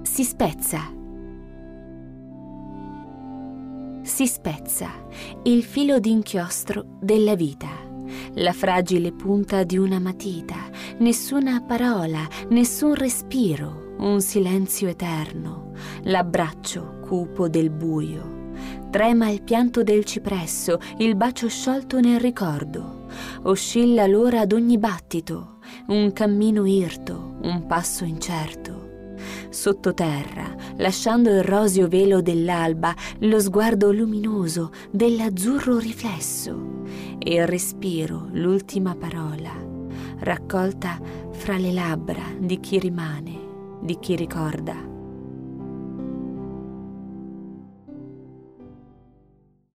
Si spezza il filo d'inchiostro della vita, la fragile punta di una matita, nessuna parola, nessun respiro, un silenzio eterno, l'abbraccio cupo del buio. Trema il pianto del cipresso, il bacio sciolto nel ricordo. Oscilla l'ora ad ogni battito, un cammino irto, un passo incerto. Sottoterra, lasciando il roseo velo dell'alba, lo sguardo luminoso dell'azzurro riflesso e il respiro, l'ultima parola, raccolta fra le labbra di chi rimane, di chi ricorda.